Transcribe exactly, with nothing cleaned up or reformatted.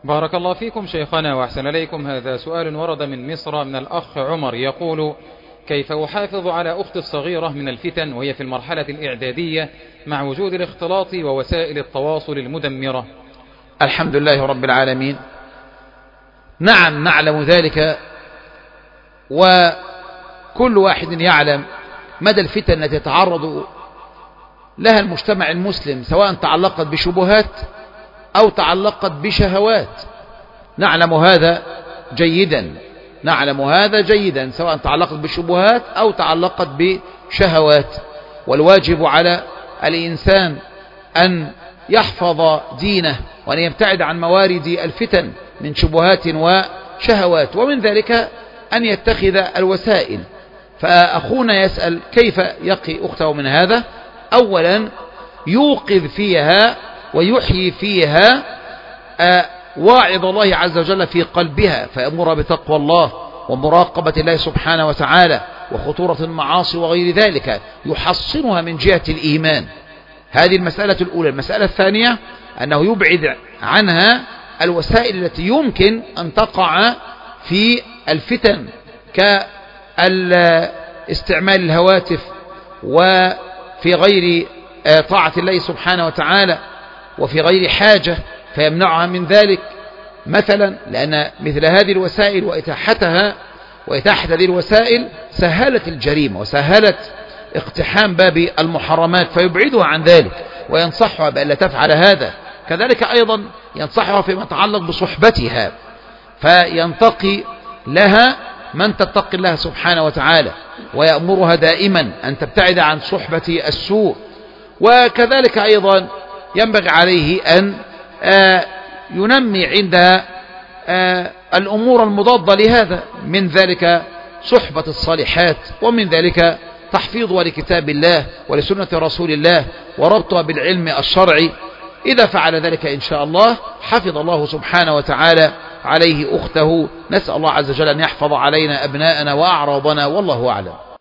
بارك الله فيكم شيخنا وأحسن إليكم. هذا سؤال ورد من مصر من الأخ عمر يقول: كيف أحافظ على أختي الصغيرة من الفتن وهي في المرحلة الإعدادية مع وجود الاختلاط ووسائل التواصل المدمرة؟ الحمد لله رب العالمين. نعم نعلم ذلك، وكل واحد يعلم مدى الفتن التي يتعرض لها المجتمع المسلم، سواء تعلقت بشبهات أو تعلقت بشهوات. نعلم هذا جيدا نعلم هذا جيدا سواء تعلقت بشبهات أو تعلقت بشهوات. والواجب على الإنسان أن يحفظ دينه وأن يبتعد عن موارد الفتن من شبهات وشهوات، ومن ذلك أن يتخذ الوسائل. فأخونا يسأل كيف يقي أخته من هذا. أولا يوقظ فيها ويحيي فيها واعظ الله عز وجل في قلبها، فيأمر بتقوى الله ومراقبة الله سبحانه وتعالى وخطورة المعاصي وغير ذلك، يحصنها من جهة الإيمان. هذه المسألة الأولى. المسألة الثانية أنه يبعد عنها الوسائل التي يمكن أن تقع في الفتن، كاستعمال الهواتف وفي غير طاعة الله سبحانه وتعالى وفي غير حاجة، فيمنعها من ذلك مثلا، لأن مثل هذه الوسائل وإتاحتها وإتاحة هذه الوسائل سهلت الجريمة وسهلت اقتحام باب المحرمات، فيبعدها عن ذلك وينصحها بأن لا تفعل هذا. كذلك أيضا ينصحها فيما يتعلق بصحبتها، فينتقي لها من تتقي الله سبحانه وتعالى، ويأمرها دائما أن تبتعد عن صحبة السوء. وكذلك أيضا ينبغي عليه أن ينمي عندها الأمور المضادة لهذا، من ذلك صحبة الصالحات، ومن ذلك تحفيظها لكتاب الله ولسنة رسول الله وربطها بالعلم الشرعي. إذا فعل ذلك إن شاء الله حفظ الله سبحانه وتعالى عليه أخته. نسأل الله عز وجل أن يحفظ علينا أبناءنا وأعراضنا، والله أعلم.